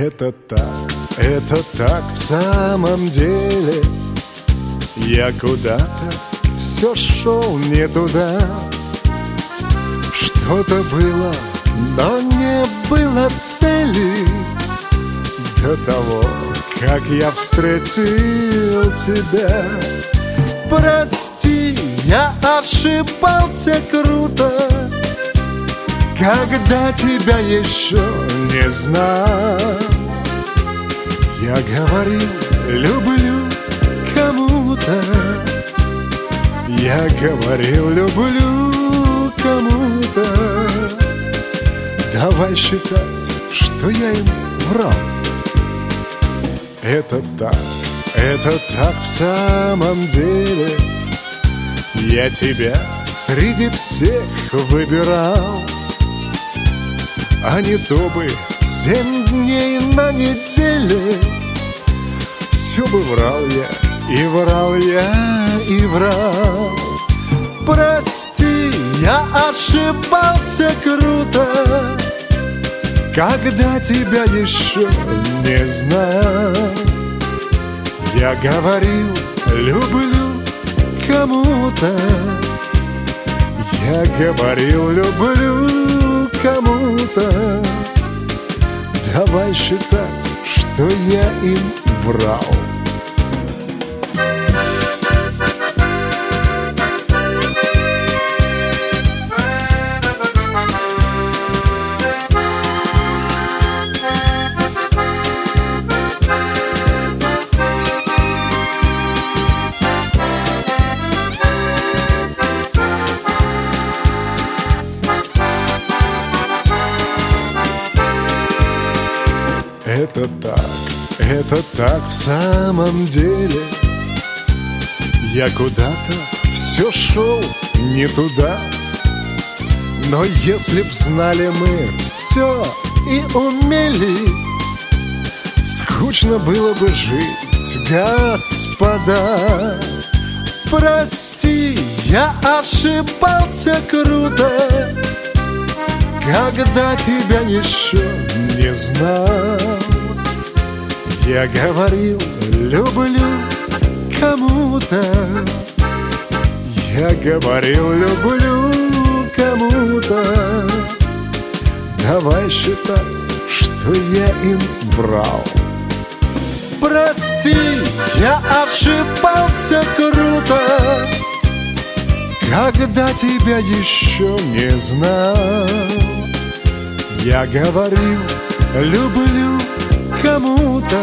это так в самом деле. Я куда-то все шел не туда. Что-то было, но не было цели. До того, как я встретил тебя. Прости, я ошибался круто, когда тебя еще не знал. Я говорил, люблю кому-то. Я говорил, люблю кому-то. Давай считать, что я им врал. Это так в самом деле. Я тебя среди всех выбирал. А не то бы 7 дней на неделе все бы врал я, и врал я, и врал. Прости, я ошибался круто, когда тебя еще не знал. Я говорил, люблю кому-то. Я говорил, люблю кому-то. Давай считать, что я им врал. Это так в самом деле. Я куда-то все шел не туда. Но если б знали мы все и умели, скучно было бы жить, господа. Прости, я ошибался круто, когда тебя еще не знал. Я говорил, люблю кому-то. Я говорил, люблю кому-то. Давай считать, что я им врал. Прости, я ошибался круто, когда тебя еще не знал. Я говорил, люблю кому-то.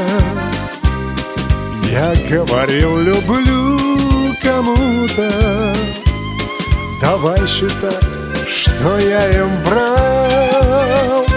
Я говорил, люблю кому-то. Давай считать, что я им врал.